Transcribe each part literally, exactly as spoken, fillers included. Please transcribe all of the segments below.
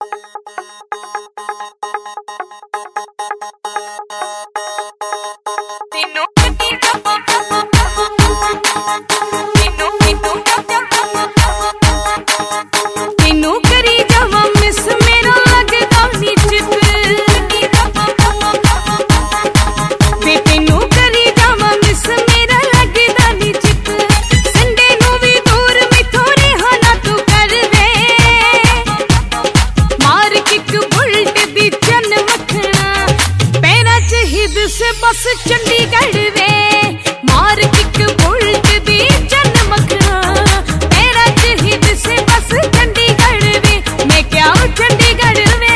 बस चंडीगढ़ वे मार kick bullet दी जन मखना तेरा चहिद से बस चंडीगढ़ वे मैं क्या चंडीगढ़ वे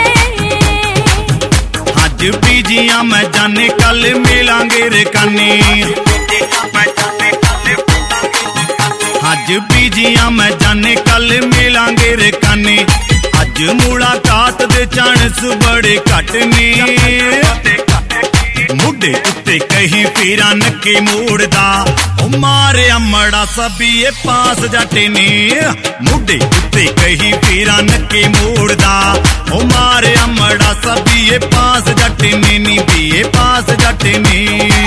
अज बीजियां मैं जाने कल मिलांगे रे कानी अज बीजियां मैं जाने कल मिलांगे रे कानी अज मुलाकात दे चांस बड़े घट ने मुडे उत्ते कहीं पीरा नक्के मोड़दा ओ मारे अमड़ा सबीए पास जाटे ने मुडे उत्ते कहीं पीरा नक्के मोड़दा ओ मारे अमड़ा सबीए पास जाटे ने नी बीए पास जाटे ने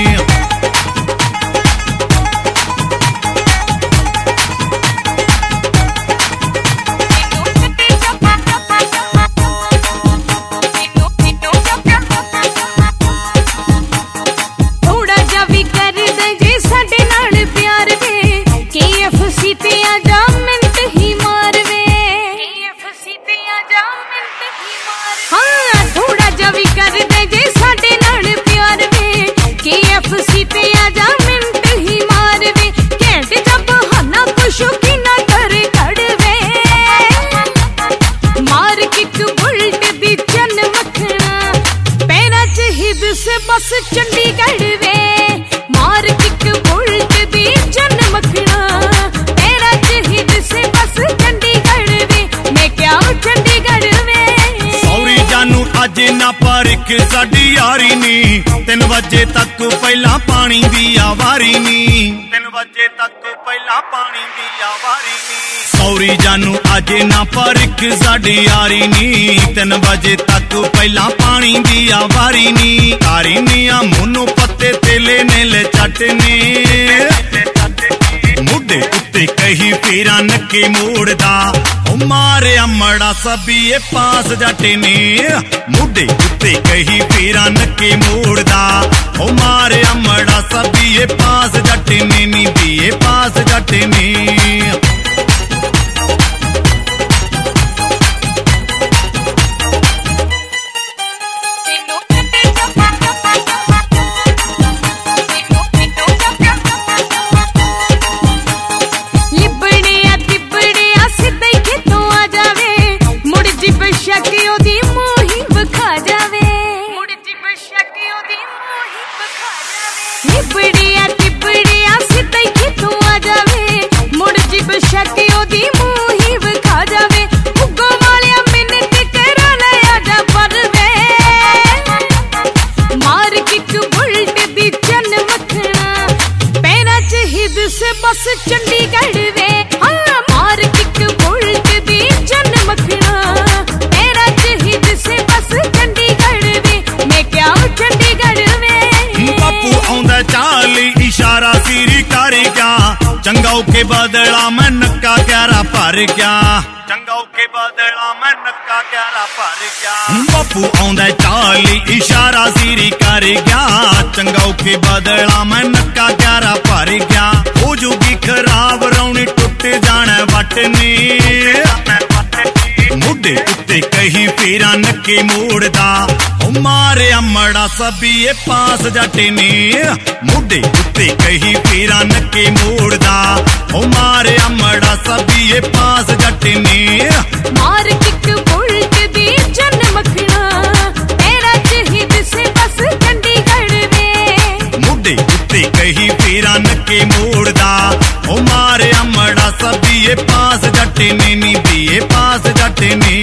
बस चंडीगढ़ वे मार किक बुलट दी जन मखना तेरा चहिद से बस चंडीगढ़ वे मैं क्या चंडीगढ़ वे सौरी जानू अज ना परिक साडी यारी नी तीन बजे तक पहला पानी दी आवारी नी तीन बजे तक पहला पानी दी आवारी नी सौरी जानू अज ना परिक साडी यारी नी तीन बजे तक पहला पानी दी आवारी नी आरी नी आ मुन्नू पत्ते तेले ने ले चटने मुडे उत्ते कहीं पीरा नक्के मोड़दा ओ मारे अमड़ा सबीए पास जाटे ने मुडे उत्ते कहीं पीरा नक्के मोड़दा ओ मारे अमड़ा सबीए पास जाटे ने नी बीए पास जाटे ने लिबड़िया तिबड़िया सिद्धई खितों आ जावे मुड़ जिब शकी ओदी मूही विखा जावे उगो वालिया मिन्नत करा ले आजा पर वे मार किक बुलट दी जन मखना पैरा चहिद से बस चंडीगढ़ वे हाँ मार किक बुलट दी जन मखना पैरा चहिद से बस चंडीगढ़ वे मैं क्या चंडीगढ़ वे बापू आंदा चाली इशारा सीरी कर क्या चंगाओ के बदला मैं नक्का क्यारा भर क्या चंगाओ के बदला मैं नक्का क्यारा भर क्या बापू आंदा चाली इशारा सीरी कर क्या चंगाओ के बदला मैं नक्का क्यारा भर क्या हो जूगी खराब रौनी टुट जाना वट ने मुडे उत्ते कहीं पीरा नक्के मोड़दा ओ मारे अमड़ा सबीए पास जाटे ने मुडे उत्ते कहीं पीरा नक्के मोड़दा ओ मारे अमड़ा सबीए पास जाटे ने मार किक बुलट दी जन मखना तेरा चहिद से बस चंडीगढ़ वे मुडे उत्ते कहीं पीरा नक्के मोड़दा ओ मारे अमड़ा सबीए पास जाटे ने नी बीए पास जाटे ने